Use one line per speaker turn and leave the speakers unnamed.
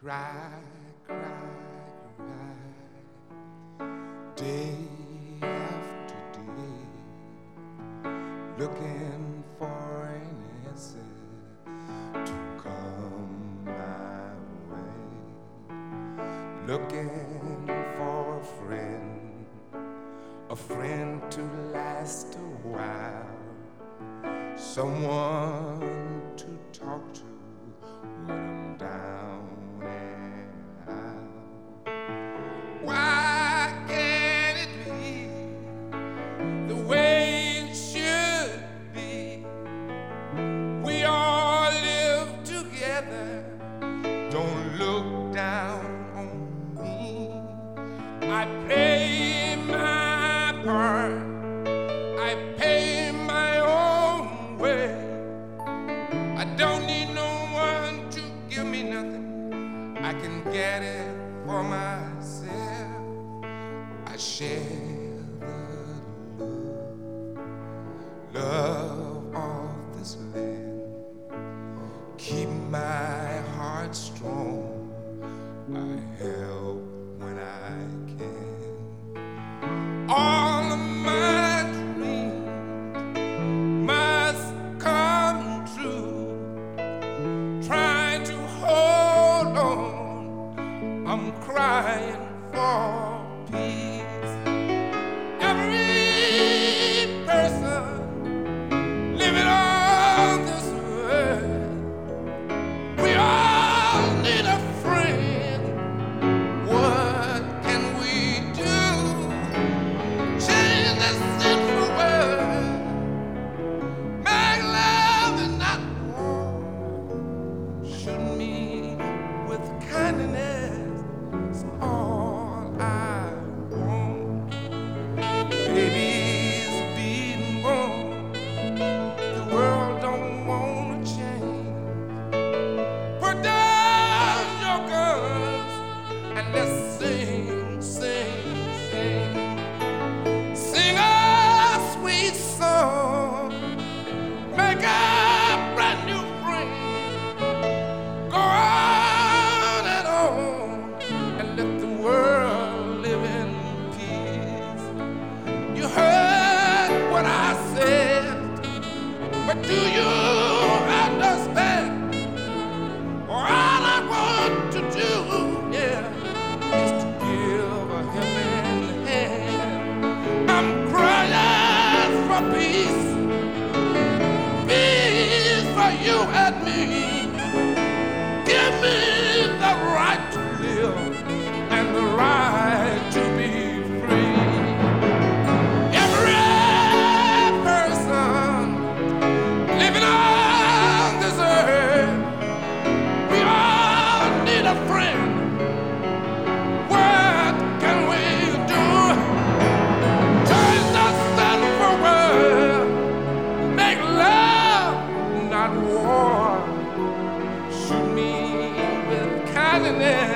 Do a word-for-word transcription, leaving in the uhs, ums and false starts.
cry, cry, cry, day after day, looking for an answer to come my way, looking for a friend, a friend to last a while, someone to talk to when I'm down and out. Why can't it be the way it should be? We all live together. Don't look down on me. I play my part. I pay my own way. I don't need no one to give me nothing. I can get it for myself. I share the love, love of this land. Keep my heart strong. I help when I can. All of my dreams must come true. Trying to hold on, I'm crying for peace. Every person living on this earth, we all need a friend. What can we do? Change this sinful world. Make love and not war. Shoot me with kindness. It's all I want. Babies being born. The world don't want to change. Put down your guns and let's sing, sing, sing. Sing a sweet song. Make a brand new friend. Go on and on and let the world live in peace. You heard what I said, but do you understand? All I want to do, yeah, is to give a helping hand. I'm crying for peace, peace for you and me. Give me the right to live and the right to be free. Every person living on this earth, we all need a friend. What can we do? Change the sinful world. Make love, not war. Shoot me with kindness.